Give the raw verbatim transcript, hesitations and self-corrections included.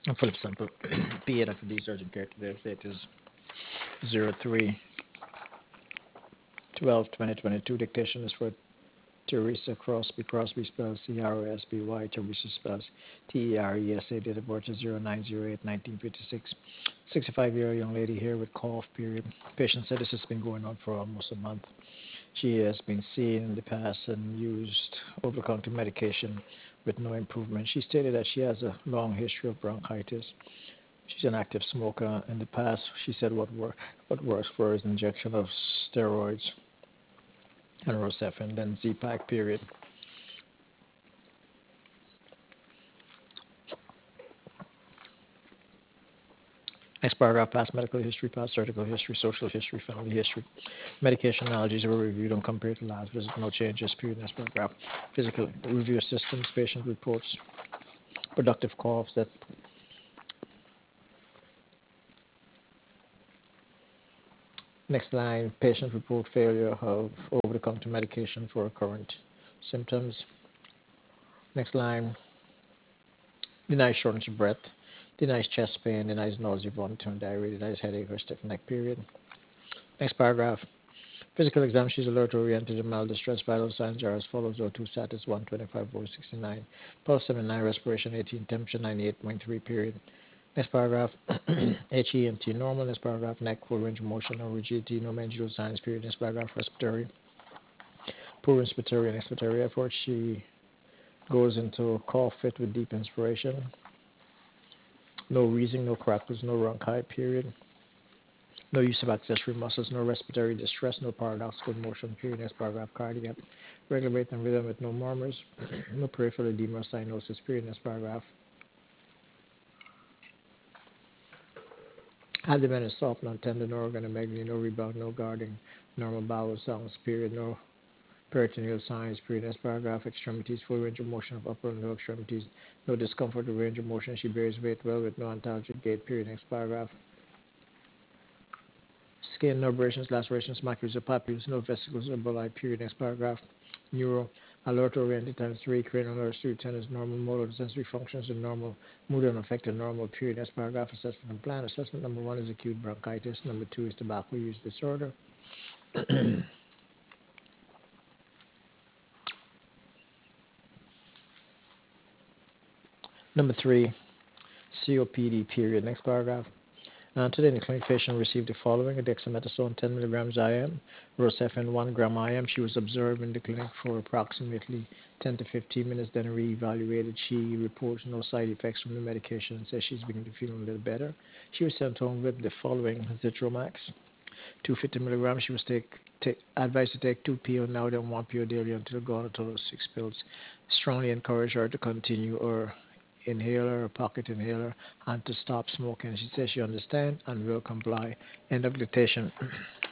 And Philip sample P A Doctor D Surgeon Care today. Date is zero three twelve twenty twenty-two. Dictation is for Teresa Crosby. Crosby spells C R O S B Y. Teresa spells T E R E S A. Date of birth is zero nine zero eight nineteen fifty-six. sixty-five-year-old young lady here with cough period. Patient said this has been going on for almost a month. She has been seen in the past and used over-the-counter medication with no improvement. She stated that she has a long history of bronchitis. She's an active smoker. In the past, she said what, wor- what works for her is injection of steroids and Rocephin, then Z-Pak period. Next paragraph, past medical history, past surgical history, social history, family history. Medication allergies were reviewed and compared to last visit. No changes. Period. Next paragraph. Physical review systems, patient reports, productive coughs. That next line. Patient report failure of over-the-counter medication for current symptoms. Next line. Denies shortness of breath. Denies chest pain. Denies nausea, vomiting, diarrhea. Denies headache or stiff neck. Period. Next paragraph. Physical exam, she's alert, oriented, and mild distress. Vital signs are as follows: O two status one twenty-five over sixty-nine, pulse seventy-nine, respiration eighteen, temperature ninety-eight point three. Period. Next paragraph, H E and T normal. Next paragraph, neck full range of motion, no rigidity, no mandibular signs. Period. Next paragraph, respiratory, poor inspiratory and expiratory effort. She goes into cough fit with deep inspiration. No wheezing, no crackles, no bronchi. Period. No use of accessory muscles, no respiratory distress, no paradoxical motion. Period. Next paragraph, cardiac, regular rate and rhythm with no murmurs, no peripheral edema or cyanosis. Period. Next paragraph, abdomen is soft, non tender, no organomegaly, no rebound, no guarding, normal bowel sounds. Period. No peritoneal signs. Period. Next paragraph, extremities, full range of motion of upper and lower extremities, no discomfort or range of motion. She bears weight well with no antalgic gait. Period. Next paragraph, skin, no abrasions, lacerations, macules, or papules, no vesicles or bulli. Period. Next paragraph. Neuro, alert oriented times three, cranial nerves three ten is normal, motor sensory functions are normal, mood unaffected, normal. Period. Next paragraph. Assessment and plan. Assessment number one is acute bronchitis. Number two is tobacco use disorder. Number three, C O P D. Period. Next paragraph. Uh, today, the clinic patient received the following: dexamethasone ten milligrams I M, Rocephin one gram I M. She was observed in the clinic for approximately ten to fifteen minutes, then reevaluated. She reports no side effects from the medication and says she's beginning to feel a little better. She was sent home with the following: Zitromax two hundred fifty milligrams. She was take, take, advised to take two pills now, then one pill daily until gone, a total of six pills. Strongly encourage her to continue her inhaler, or pocket inhaler, and to stop smoking. She says she understands and will comply. End of dictation.